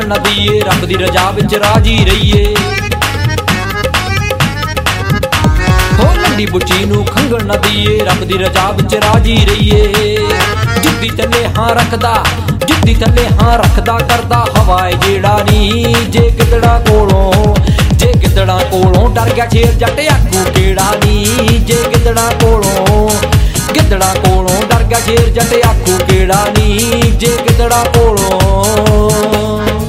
खंघण ना दईए, रब दी रजा विच राजी रहीए। हो लंडी बुची नूं खंघण ना दईए, रब दी रजा विच राजी रहीए। जिद्दी थल्ले हां रखदा, जिद्दी थल्ले हां रखदा, करदा हवाए जेड़ा नी। जे गिदड़ा कोलों, जे गिदड़ा कोलों डर गया शेर जट आखू केड़ा नी। जे गिदड़ा कोलों, गिदड़ा कोलों डर गया शेर जट आखू केड़ा नी। जे गिदड़ा कोलों।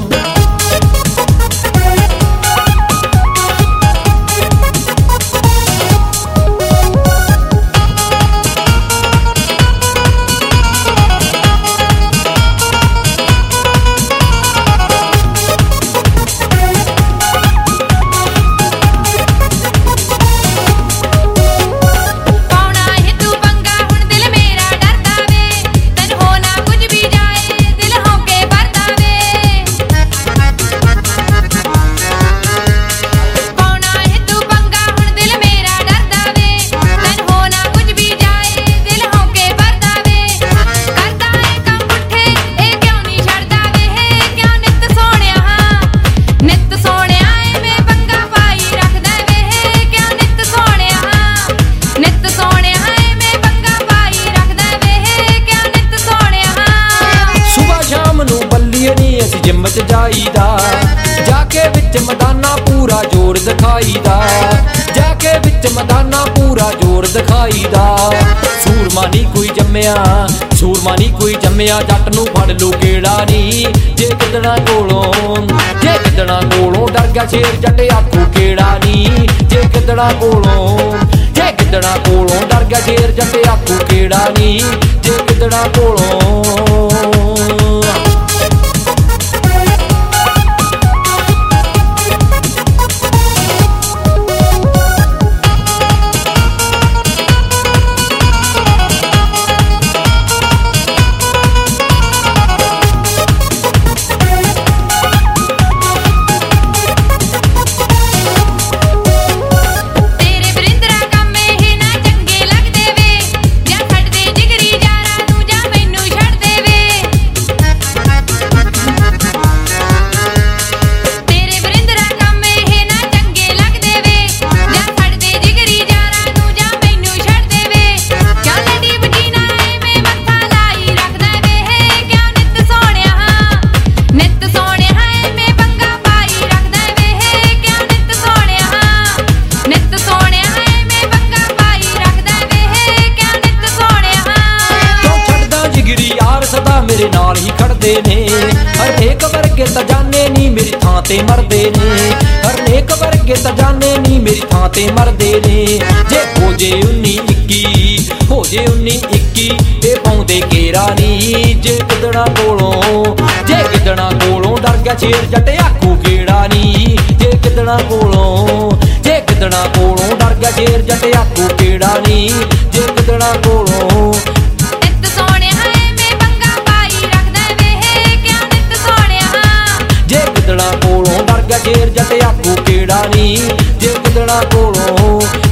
जिम च जाईदा, जाके विच मैदाना पूरा जोर दिखाईदा। जाके विच मैदाना पूरा जोर दिखाईदा। सूरमा नी कोई जम्मिया, सूरमा नी कोई जम्मिया, जट नूं फड़ लू केड़ा नी। जे गिदड़ा कोलों, जे गिदड़ा कोलों डर गया शेर जट आखू केड़ा नी। जे गिदड़ा कोलों, जे गिदड़ा कोलों डर गया शेर जट आखू केड़ा नी। जे गिदड़ा कोलों। मेरे नाल ही खड़दे ने हरेक वर्गे तां जाने नी मेरी थां ते मरदे ने। हरेक वर्गे तां जाने नी मेरी थां ते मरदे ने। जे हो जे 19-21, हो जे 19-21 ते पाउंदे केरा नी। जे गिदड़ा कोलों, जे गिदड़ा कोलों डर गया शेर जट आखू केड़ा नी। जे गिदड़ा कोलों, जे गिदड़ा कोलों डर गया शेर जट आखू केड़ा नी। जे गिदड़ा कोलों। जे गिदड़ा कोलों डर गया शेर जट आखू केड़ा नी। जे गिदड़ा कोलों।